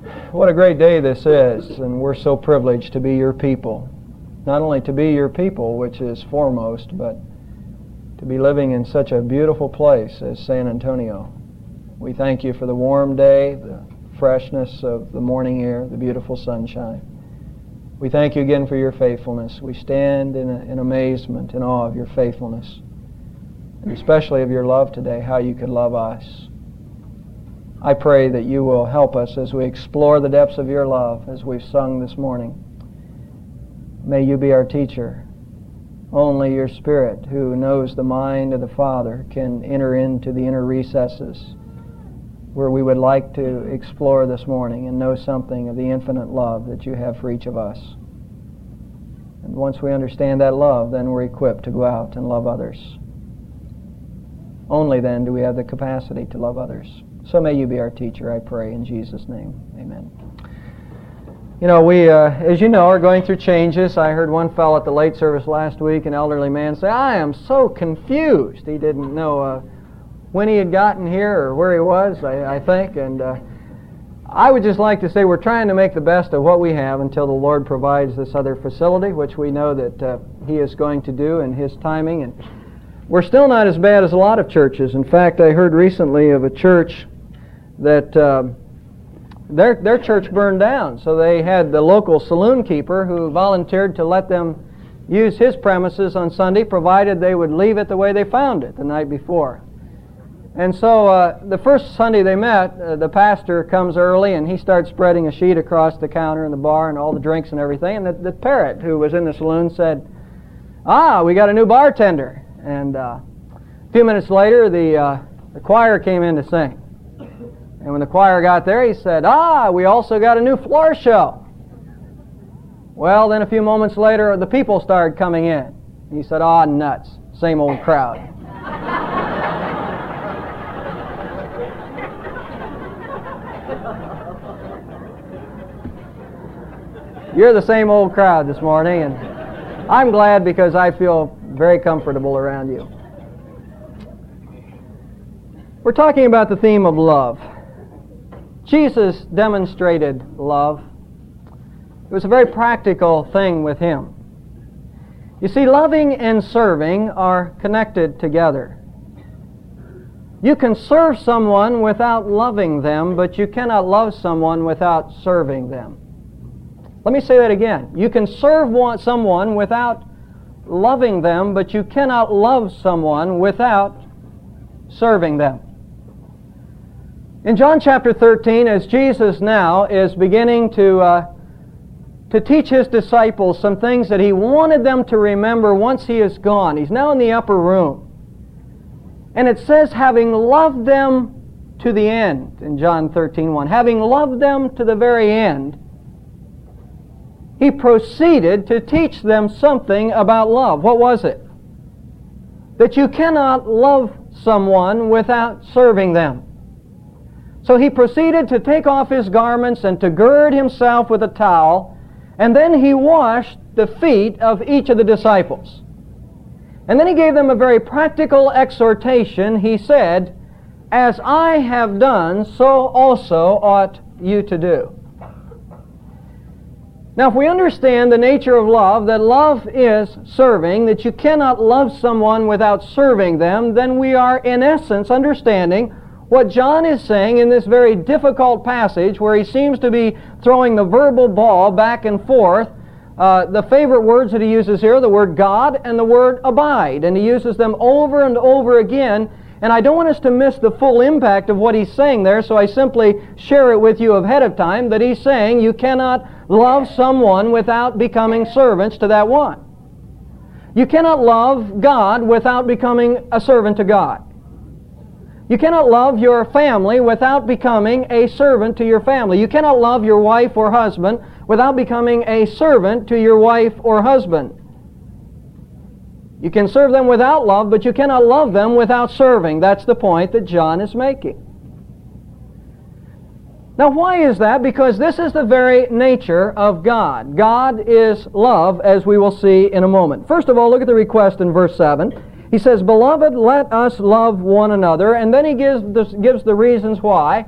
What a great day this is, and we're so privileged to be your people. Not only to be your people, which is foremost, but to be living in such a beautiful place as San Antonio. We thank you for the warm day, the freshness of the morning air, the beautiful sunshine. We thank you again for your faithfulness. We stand in amazement, in awe of your faithfulness, and especially of your love today, how you could love us. I pray that you will help us as we explore the depths of your love, as we've sung this morning. May you be our teacher. Only your Spirit, who knows the mind of the Father, can enter into the inner recesses where we would like to explore this morning and know something of the infinite love that you have for each of us. And once we understand that love, then we're equipped to go out and love others. Only then do we have the capacity to love others. So may you be our teacher, I pray, in Jesus' name. Amen. You know, we, as you know, are going through changes. I heard one fellow at the late service last week, an elderly man, say, I am so confused. He didn't know when he had gotten here or where he was, I think. And I would just like to say we're trying to make the best of what we have until the Lord provides this other facility, which we know that He is going to do in His timing. And we're still not as bad as a lot of churches. In fact, I heard recently of a church that their church burned down. So they had the local saloon keeper who volunteered to let them use his premises on Sunday, provided they would leave it the way they found it the night before. And so the first Sunday they met, the pastor comes early and he starts spreading a sheet across the counter in the bar and all the drinks and everything. And the parrot who was in the saloon said, we got a new bartender. And a few minutes later, the choir came in to sing. And when the choir got there, he said, we also got a new floor show. Well, then a few moments later, the people started coming in. And he said, nuts, same old crowd. You're the same old crowd this morning, and I'm glad because I feel very comfortable around you. We're talking about the theme of love. Jesus demonstrated love. It was a very practical thing with Him. You see, loving and serving are connected together. You can serve someone without loving them, but you cannot love someone without serving them. Let me say that again. You can serve someone without loving them, but you cannot love someone without serving them. In John chapter 13, as Jesus now is beginning to teach His disciples some things that He wanted them to remember once He is gone. He's now in the upper room. And it says, having loved them to the end, in John 13:1, having loved them to the very end, He proceeded to teach them something about love. What was it? That you cannot love someone without serving them. So He proceeded to take off His garments and to gird Himself with a towel, and then He washed the feet of each of the disciples. And then He gave them a very practical exhortation. He said, as I have done, so also ought you to do. Now, if we understand the nature of love, that love is serving, that you cannot love someone without serving them, then we are, in essence, understanding what John is saying in this very difficult passage where he seems to be throwing the verbal ball back and forth. The favorite words that he uses here, the word God and the word abide, and he uses them over and over again. And I don't want us to miss the full impact of what he's saying there, so I simply share it with you ahead of time that he's saying you cannot love someone without becoming servants to that one. You cannot love God without becoming a servant to God. You cannot love your family without becoming a servant to your family. You cannot love your wife or husband without becoming a servant to your wife or husband. You can serve them without love, but you cannot love them without serving. That's the point that John is making. Now, why is that? Because this is the very nature of God. God is love, as we will see in a moment. First of all, look at the request in verse 7. He says, Beloved, let us love one another. And then he gives the reasons why.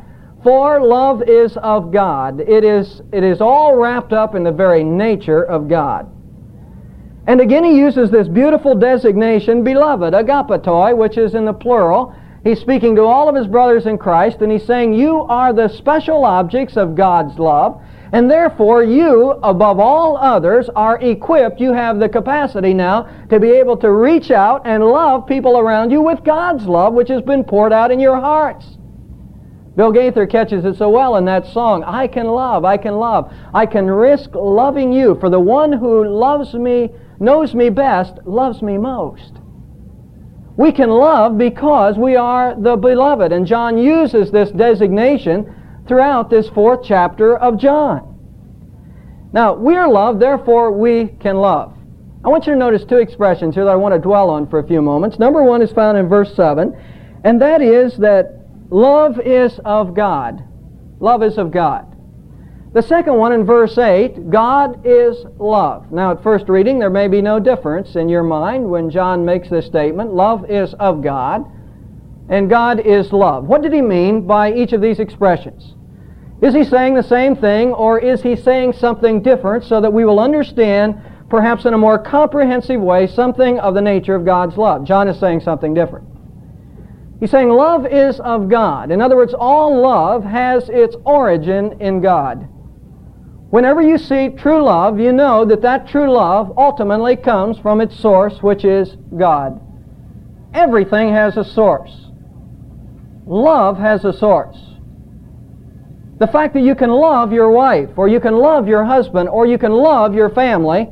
For love is of God. It is all wrapped up in the very nature of God. And again he uses this beautiful designation, beloved, agapetoi, which is in the plural. He's speaking to all of his brothers in Christ, and he's saying, you are the special objects of God's love, and therefore you, above all others, are equipped. You have the capacity now to be able to reach out and love people around you with God's love, which has been poured out in your hearts. Bill Gaither catches it so well in that song, I can love, I can love. I can risk loving you, for the one who loves me, knows me best, loves me most. We can love because we are the beloved, and John uses this designation throughout this 4th chapter of John. Now, we are loved, therefore we can love. I want you to notice 2 expressions here that I want to dwell on for a few moments. Number 1 is found in verse 7, and that is that love is of God. Love is of God. The second one in verse 8, God is love. Now at first reading there may be no difference in your mind when John makes this statement. Love is of God and God is love. What did he mean by each of these expressions? Is he saying the same thing, or is he saying something different so that we will understand perhaps in a more comprehensive way something of the nature of God's love? John is saying something different. He's saying love is of God. In other words, all love has its origin in God. Whenever you see true love, you know that that true love ultimately comes from its source, which is God. Everything has a source. Love has a source. The fact that you can love your wife, or you can love your husband, or you can love your family,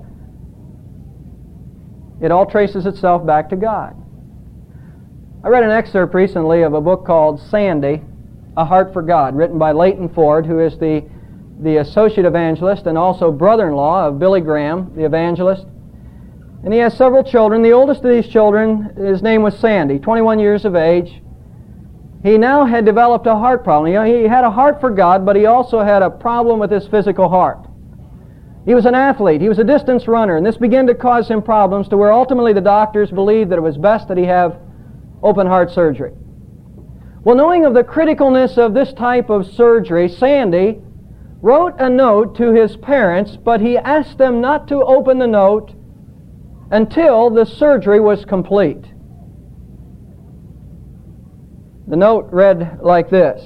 it all traces itself back to God. I read an excerpt recently of a book called Sandy, A Heart for God, written by Leighton Ford, who is the associate evangelist and also brother-in-law of Billy Graham, the evangelist. And he has several children. The oldest of these children, his name was Sandy, 21 years of age. He now had developed a heart problem. You know, he had a heart for God, but he also had a problem with his physical heart. He was an athlete. He was a distance runner, and this began to cause him problems to where ultimately the doctors believed that it was best that he have open heart surgery. Well, knowing of the criticalness of this type of surgery, Sandy wrote a note to his parents, but he asked them not to open the note until the surgery was complete. The note read like this: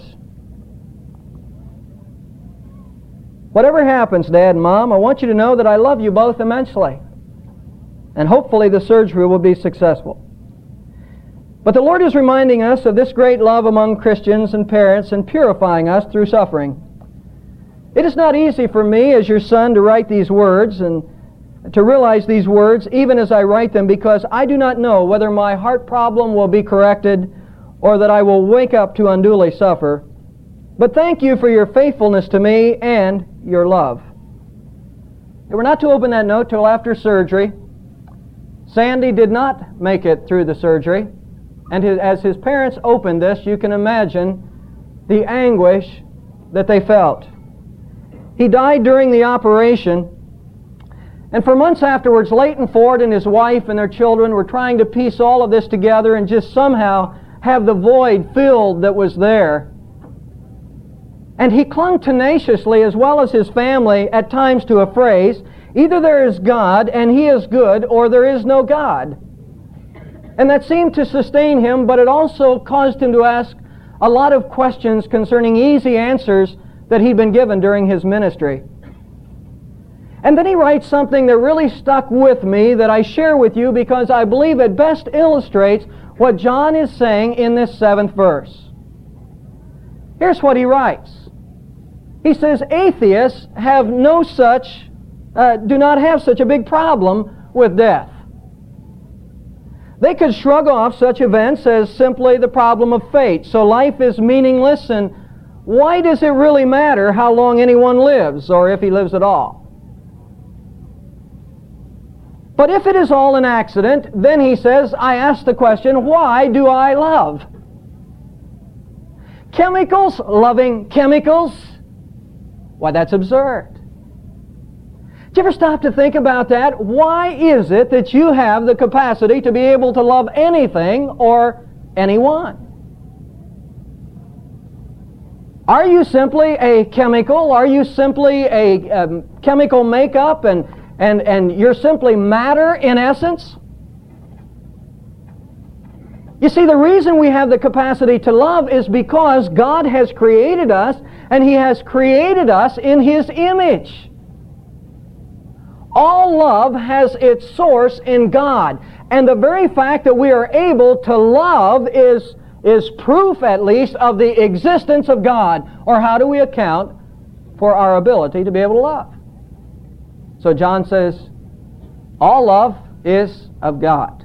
whatever happens, Dad and Mom, I want you to know that I love you both immensely, and hopefully the surgery will be successful. But the Lord is reminding us of this great love among Christians and parents and purifying us through suffering. It is not easy for me as your son to write these words and to realize these words even as I write them, because I do not know whether my heart problem will be corrected or that I will wake up to unduly suffer. But thank you for your faithfulness to me and your love. They were not to open that note till after surgery. Sandy did not make it through the surgery, and as his parents opened this, you can imagine the anguish that they felt. He died during the operation, and for months afterwards, Leighton Ford and his wife and their children were trying to piece all of this together and just somehow have the void filled that was there. And he clung tenaciously, as well as his family, at times to a phrase, either there is God and He is good, or there is no God. And that seemed to sustain him, but it also caused him to ask a lot of questions concerning easy answers that he'd been given during his ministry. And then he writes something that really stuck with me that I share with you because I believe it best illustrates what John is saying in this 7th verse. Here's what he writes. He says, atheists have do not have such a big problem with death. They could shrug off such events as simply the problem of fate. So life is meaningless, and why does it really matter how long anyone lives, or if he lives at all? But if it is all an accident, then he says, I ask the question, why do I love? Chemicals, loving chemicals? Why, that's absurd. Did you ever stop to think about that? Why is it that you have the capacity to be able to love anything or anyone? Are you simply a chemical? Are you simply a chemical makeup and you're simply matter in essence? You see, the reason we have the capacity to love is because God has created us, and He has created us in His image. All love has its source in God. And the very fact that we are able to love is proof, at least, of the existence of God. Or how do we account for our ability to be able to love? So John says, all love is of God.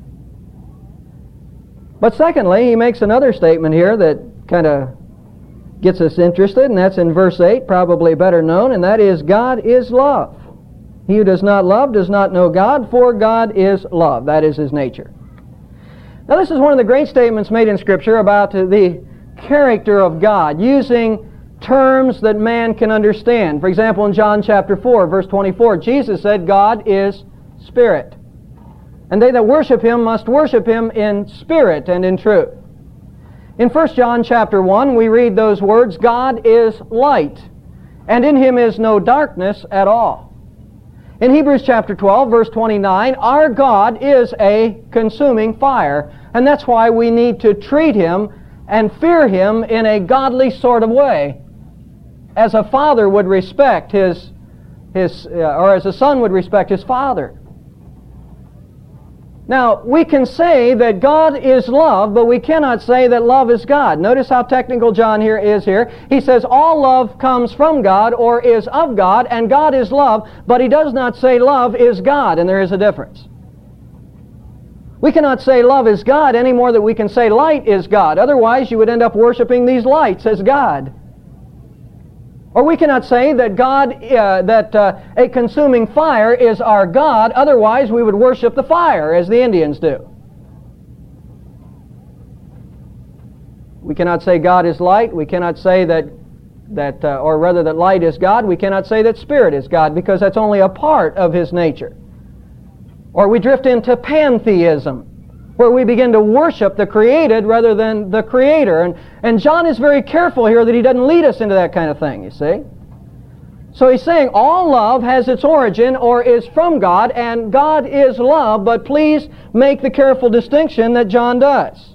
But secondly, he makes another statement here that kind of gets us interested, and that's in verse 8, probably better known, and that is, God is love. He who does not love does not know God, for God is love. That is His nature. Now, this is one of the great statements made in Scripture about the character of God, using terms that man can understand. For example, in John chapter 4, verse 24, Jesus said, God is Spirit, and they that worship Him must worship Him in spirit and in truth. In 1 John chapter 1, we read those words, God is light, and in Him is no darkness at all. In Hebrews chapter 12, verse 29, our God is a consuming fire, and that's why we need to treat Him and fear Him in a godly sort of way, as a father would respect or as a son would respect his father. Now, we can say that God is love, but we cannot say that love is God. Notice how technical John here is here. He says all love comes from God or is of God, and God is love, but he does not say love is God, and there is a difference. We cannot say love is God any more than we can say light is God. Otherwise, you would end up worshiping these lights as God. Or we cannot say that a consuming fire is our God. Otherwise, we would worship the fire, as the Indians do. We cannot say God is light. We cannot say that light is God. We cannot say that Spirit is God, because that's only a part of His nature. Or we drift into pantheism, where we begin to worship the created rather than the Creator. And John is very careful here that he doesn't lead us into that kind of thing, you see. So he's saying all love has its origin or is from God, and God is love, but please make the careful distinction that John does.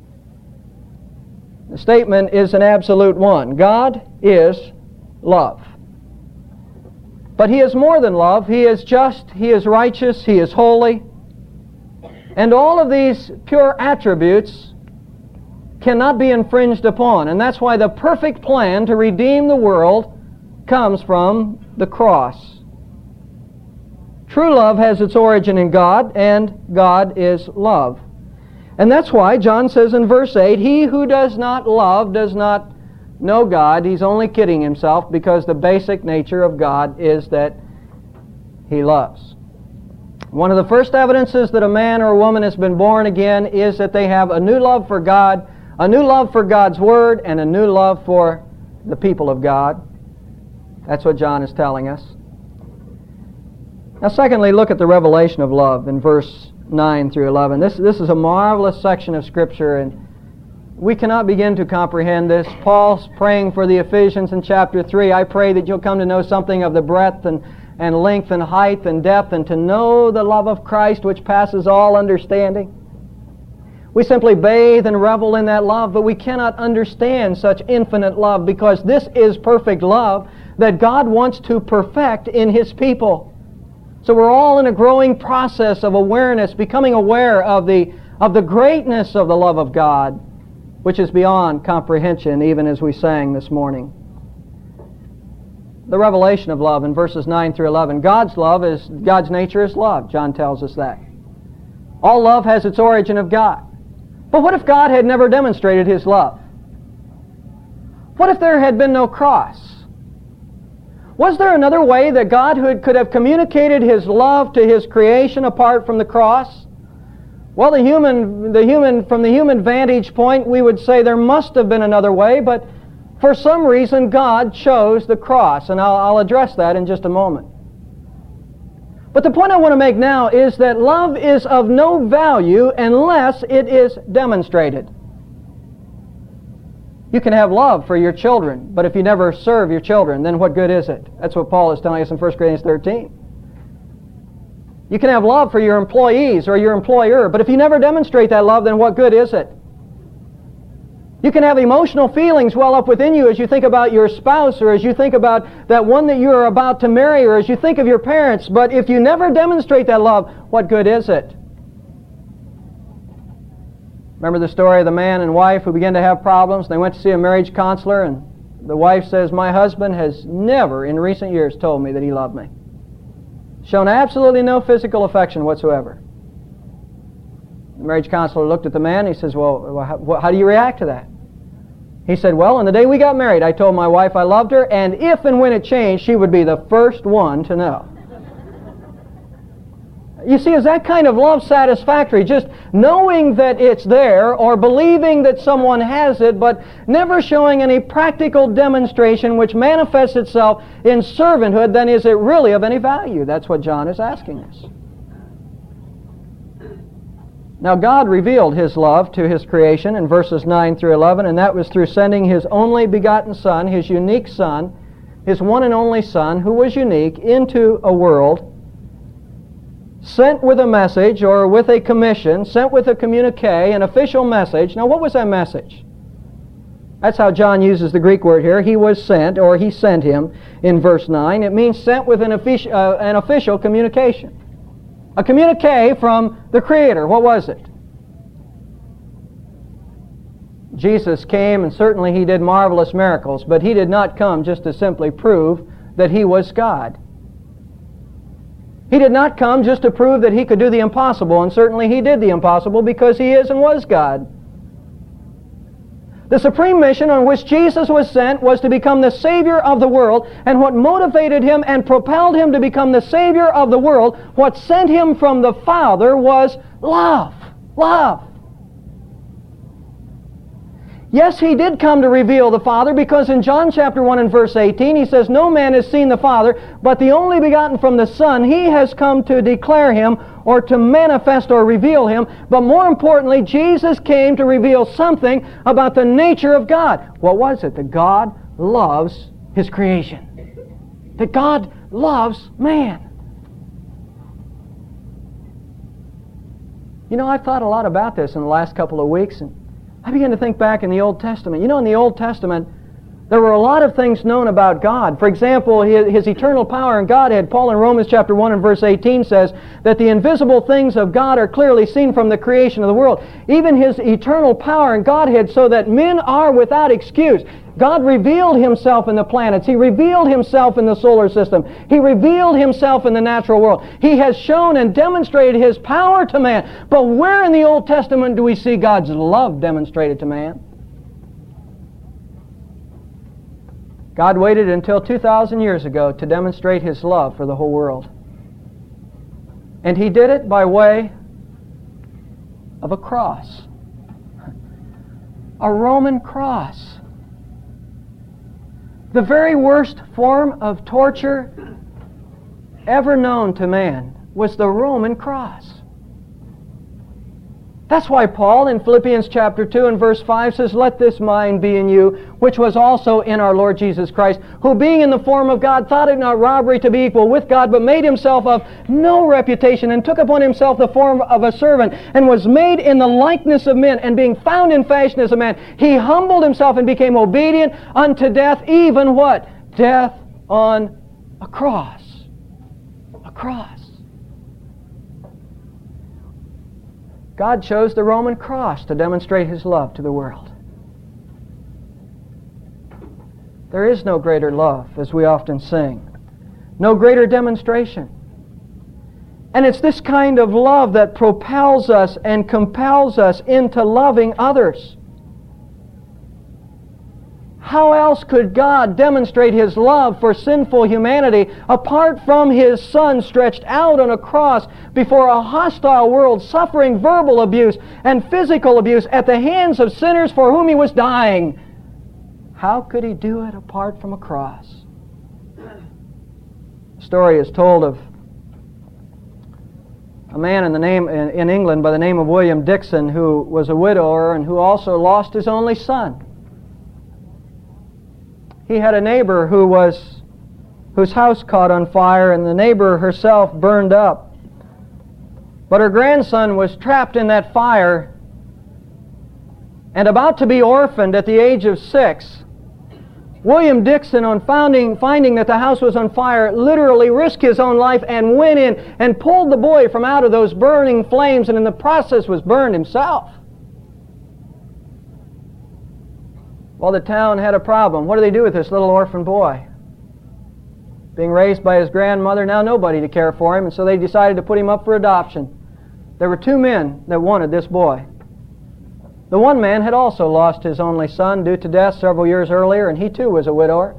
The statement is an absolute one. God is love. But He is more than love. He is just, He is righteous, He is holy. And all of these pure attributes cannot be infringed upon. And that's why the perfect plan to redeem the world comes from the cross. True love has its origin in God, and God is love. And that's why John says in verse 8, he who does not love does not know God. He's only kidding himself, because the basic nature of God is that He loves. One of the first evidences that a man or a woman has been born again is that they have a new love for God, a new love for God's Word, and a new love for the people of God. That's what John is telling us. Now, secondly, look at the revelation of love in verse 9 through 11. This is a marvelous section of Scripture, and we cannot begin to comprehend this. Paul's praying for the Ephesians in chapter 3. I pray that you'll come to know something of the breadth and length and height and depth, and to know the love of Christ which passes all understanding. We simply bathe and revel in that love, but we cannot understand such infinite love, because this is perfect love that God wants to perfect in His people. So we're all in a growing process of awareness, becoming aware of the greatness of the love of God, which is beyond comprehension, even as we sang this morning. The revelation of love in verses 9 through 11. God's nature is love. John tells us that. All love has its origin of God. But what if God had never demonstrated His love? What if there had been no cross? Was there another way that God could have communicated His love to His creation apart from the cross? Well, from the human vantage point, we would say there must have been another way, but for some reason, God chose the cross, and I'll address that in just a moment. But the point I want to make now is that love is of no value unless it is demonstrated. You can have love for your children, but if you never serve your children, then what good is it? That's what Paul is telling us in 1 Corinthians 13. You can have love for your employees or your employer, but if you never demonstrate that love, then what good is it? You can have emotional feelings well up within you as you think about your spouse, or as you think about that one that you are about to marry, or as you think of your parents, but if you never demonstrate that love, what good is it? Remember the story of the man and wife who began to have problems? They went to see a marriage counselor, and the wife says, "My husband has never in recent years told me that he loved me. Shown absolutely no physical affection whatsoever." The marriage counselor looked at the man and he says, "Well, how do you react to that?" He said, "Well, on the day we got married, I told my wife I loved her, and if and when it changed, she would be the first one to know." You see, is that kind of love satisfactory? Just knowing that it's there, or believing that someone has it, but never showing any practical demonstration which manifests itself in servanthood, then is it really of any value? That's what John is asking us. Now, God revealed His love to His creation in verses 9 through 11, and that was through sending His only begotten Son, His unique Son, His one and only Son, who was unique, into a world, sent with a message or with a commission, sent with a communique, an official message. Now, what was that message? That's how John uses the Greek word here. He was sent, or He sent Him in verse 9. It means sent with an official communication. A communique from the Creator. What was it? Jesus came, and certainly He did marvelous miracles, but He did not come just to simply prove that He was God. He did not come just to prove that He could do the impossible, and certainly He did the impossible because He is and was God. The supreme mission on which Jesus was sent was to become the Savior of the world, and what motivated Him and propelled Him to become the Savior of the world, what sent Him from the Father, was love. Love. Yes, He did come to reveal the Father, because in John chapter 1 and verse 18, He says, "No man has seen the Father, but the only begotten from the Son, He has come to declare Him," or to manifest or reveal Him. But more importantly, Jesus came to reveal something about the nature of God. What was it? That God loves His creation. That God loves man. You know, I've thought a lot about this in the last couple of weeks, and I began to think back in the Old Testament. You know, in the Old Testament, there were a lot of things known about God. For example, His eternal power and Godhead. Paul in Romans chapter 1 and verse 18 says that the invisible things of God are clearly seen from the creation of the world. Even His eternal power and Godhead, so that men are without excuse. God revealed Himself in the planets. He revealed Himself in the solar system. He revealed Himself in the natural world. He has shown and demonstrated His power to man. But where in the Old Testament do we see God's love demonstrated to man? God waited until 2,000 years ago to demonstrate His love for the whole world. And He did it by way of a cross. A Roman cross. The very worst form of torture ever known to man was the Roman cross. That's why Paul in Philippians chapter 2 and verse 5 says, "Let this mind be in you, which was also in our Lord Jesus Christ, who being in the form of God, thought it not robbery to be equal with God, but made Himself of no reputation, and took upon Himself the form of a servant, and was made in the likeness of men, and being found in fashion as a man, He humbled Himself and became obedient unto death, even" what? Death on a cross. A cross. God chose the Roman cross to demonstrate His love to the world. There is no greater love, as we often sing. No greater demonstration. And it's this kind of love that propels us and compels us into loving others. How else could God demonstrate His love for sinful humanity apart from His Son stretched out on a cross before a hostile world, suffering verbal abuse and physical abuse at the hands of sinners for whom He was dying? How could He do it apart from a cross? The story is told of a man in England by the name of William Dixon, who was a widower and who also lost his only son. He had a neighbor whose house caught on fire, and the neighbor herself burned up. But her grandson was trapped in that fire and about to be orphaned at the age of 6. William Dixon, on finding that the house was on fire, literally risked his own life and went in and pulled the boy from out of those burning flames, and in the process was burned himself. Well, the town had a problem. What do they do with this little orphan boy? Being raised by his grandmother, now nobody to care for him, and so they decided to put him up for adoption. There were 2 men that wanted this boy. The one man had also lost his only son due to death several years earlier, and he too was a widower.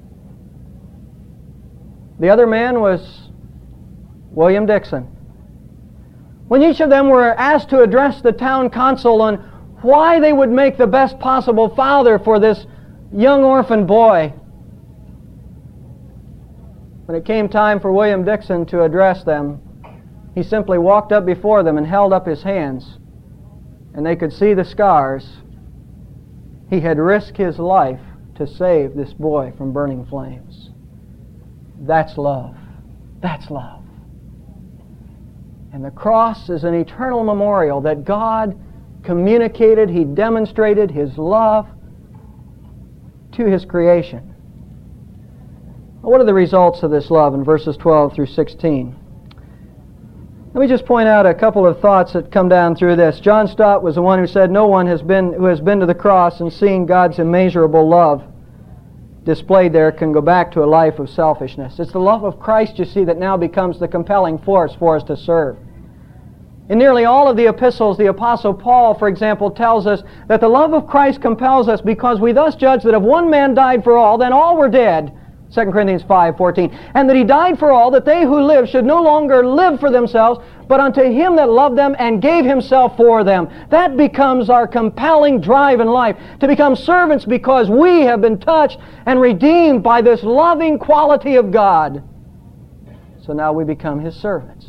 The other man was William Dixon. When each of them were asked to address the town council on why they would make the best possible father for this young orphan boy, when it came time for William Dixon to address them, he simply walked up before them and held up his hands, and they could see the scars. He had risked his life to save this boy from burning flames. That's love. That's love. And the cross is an eternal memorial that God communicated, He demonstrated His love to His creation. What are the results of this love in verses 12 through 16? Let me just point out a couple of thoughts that come down through this. John Stott was the one who said, no one who has been to the cross and seen God's immeasurable love displayed there can go back to a life of selfishness. It's the love of Christ, you see, that now becomes the compelling force for us to serve. In nearly all of the epistles, the Apostle Paul, for example, tells us that the love of Christ compels us because we thus judge that if one man died for all, then all were dead. 2 Corinthians 5:14. And that He died for all, that they who live should no longer live for themselves, but unto Him that loved them and gave Himself for them. That becomes our compelling drive in life, to become servants because we have been touched and redeemed by this loving quality of God. So now we become His servants.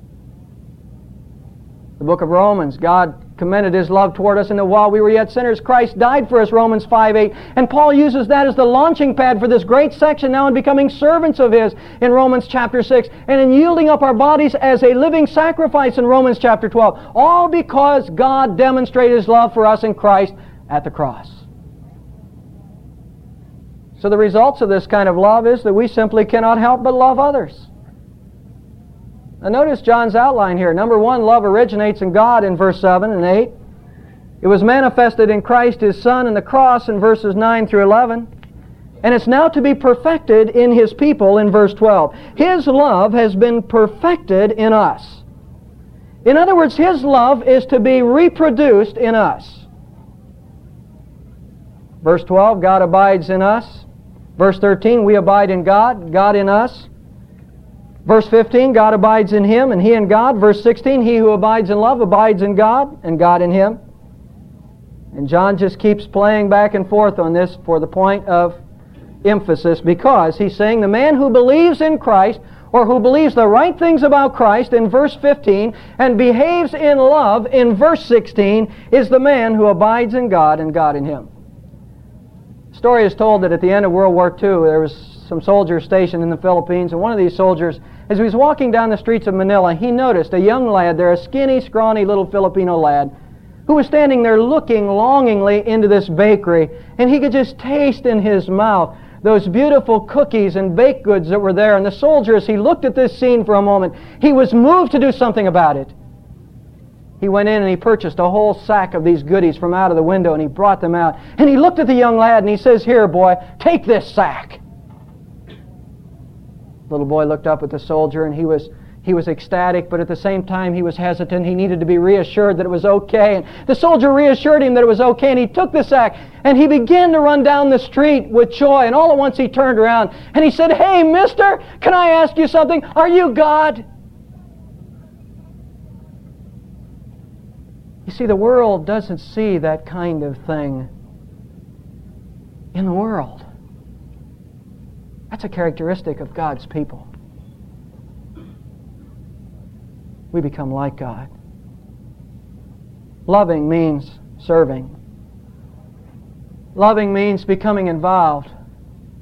The book of Romans, God commended His love toward us in that while we were yet sinners, Christ died for us, Romans 5:8. And Paul uses that as the launching pad for this great section now in becoming servants of His in Romans chapter 6, and in yielding up our bodies as a living sacrifice in Romans chapter 12. All because God demonstrated His love for us in Christ at the cross. So the results of this kind of love is that we simply cannot help but love others. Now notice John's outline here. Number 1, love originates in God in verse 7 and 8. It was manifested in Christ His Son in the cross in verses 9 through 11. And it's now to be perfected in His people in verse 12. His love has been perfected in us. In other words, His love is to be reproduced in us. Verse 12, God abides in us. Verse 13, we abide in God, God in us. Verse 15, God abides in Him, and He in God. Verse 16, he who abides in love abides in God, and God in him. And John just keeps playing back and forth on this for the point of emphasis, because he's saying the man who believes in Christ, or who believes the right things about Christ in verse 15, and behaves in love in verse 16, is the man who abides in God and God in him. The story is told that at the end of World War II, there was some soldiers stationed in the Philippines, and one of these soldiers, as he was walking down the streets of Manila, he noticed a young lad there, a skinny, scrawny little Filipino lad, who was standing there looking longingly into this bakery, and he could just taste in his mouth those beautiful cookies and baked goods that were there. And the soldier, as he looked at this scene for a moment, he was moved to do something about it. He went in and he purchased a whole sack of these goodies from out of the window, and he brought them out. And he looked at the young lad and he says, "Here, boy, take this sack." The little boy looked up at the soldier, and he was ecstatic, but at the same time he was hesitant. He needed to be reassured that it was okay. And the soldier reassured him that it was okay, and he took the sack and he began to run down the street with joy. And all at once he turned around and he said, "Hey, mister, can I ask you something? Are you God?" You see, the world doesn't see that kind of thing in the world. That's a characteristic of God's people. We become like God. Loving means serving. Loving means becoming involved.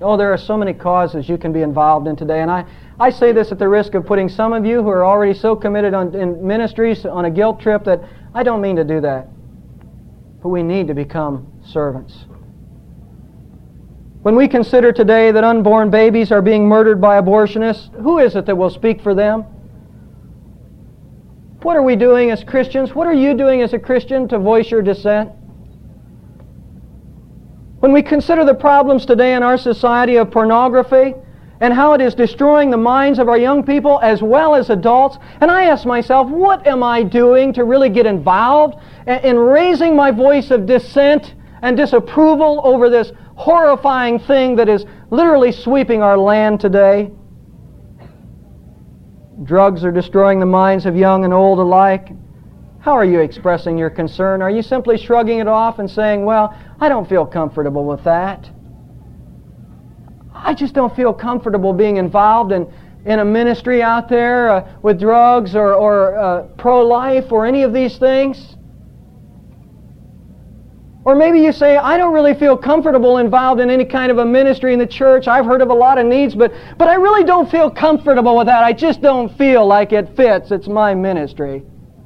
Oh, there are so many causes you can be involved in today. And I say this at the risk of putting some of you who are already so committed in ministries on a guilt trip that I don't mean to do that. But we need to become servants. When we consider today that unborn babies are being murdered by abortionists, who is it that will speak for them? What are we doing as Christians? What are you doing as a Christian to voice your dissent? When we consider the problems today in our society of pornography and how it is destroying the minds of our young people as well as adults, and I ask myself, what am I doing to really get involved in raising my voice of dissent and disapproval over this horrifying thing that is literally sweeping our land today? Drugs are destroying the minds of young and old alike. How are you expressing your concern? Are you simply shrugging it off and saying, well, I don't feel comfortable with that. I just don't feel comfortable being involved in a ministry out there with drugs or pro-life or any of these things? Or maybe you say, I don't really feel comfortable involved in any kind of a ministry in the church. I've heard of a lot of needs, but I really don't feel comfortable with that. I just don't feel like it fits. It's my ministry.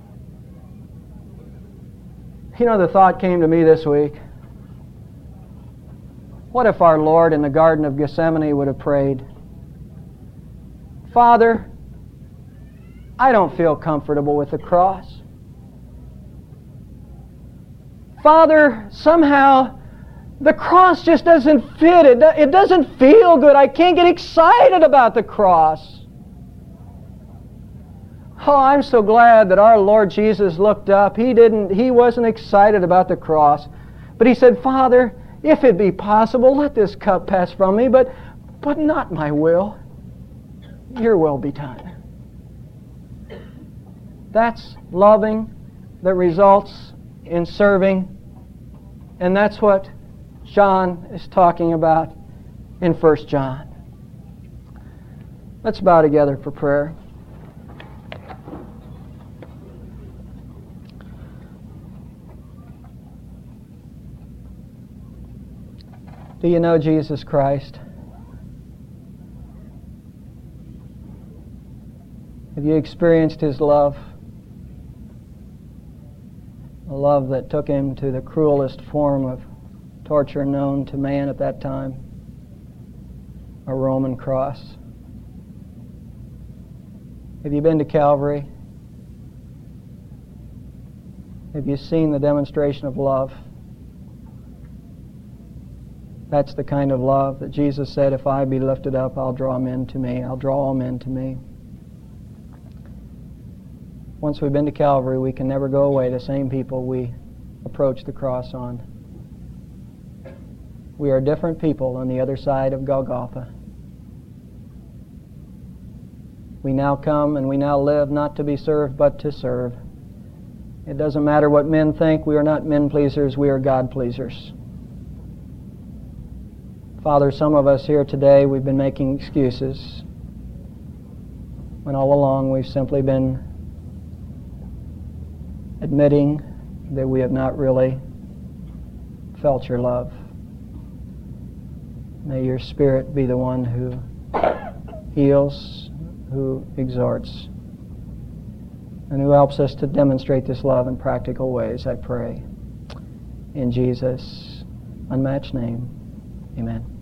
You know, the thought came to me this week. What if our Lord in the Garden of Gethsemane would have prayed, Father, I don't feel comfortable with the cross. Father, somehow the cross just doesn't fit. It doesn't feel good. I can't get excited about the cross. Oh, I'm so glad that our Lord Jesus looked up. He wasn't excited about the cross. But He said, Father, if it be possible, let this cup pass from me, but not my will. Your will be done. That's loving that results in serving. And that's what John is talking about in 1 John. Let's bow together for prayer. Do you know Jesus Christ? Have you experienced His love? A love that took Him to the cruelest form of torture known to man at that time, a Roman cross. Have you been to Calvary? Have you seen the demonstration of love? That's the kind of love that Jesus said, if I be lifted up, I'll draw men to me. I'll draw all men to me. Once we've been to Calvary, we can never go away the same people we approach the cross on. We are different people on the other side of Golgotha. We now come and we now live not to be served, but to serve. It doesn't matter what men think. We are not men pleasers. We are God pleasers. Father, some of us here today, we've been making excuses when all along we've simply been admitting that we have not really felt your love. May your Spirit be the one who heals, who exhorts, and who helps us to demonstrate this love in practical ways, I pray. In Jesus' unmatched name, amen.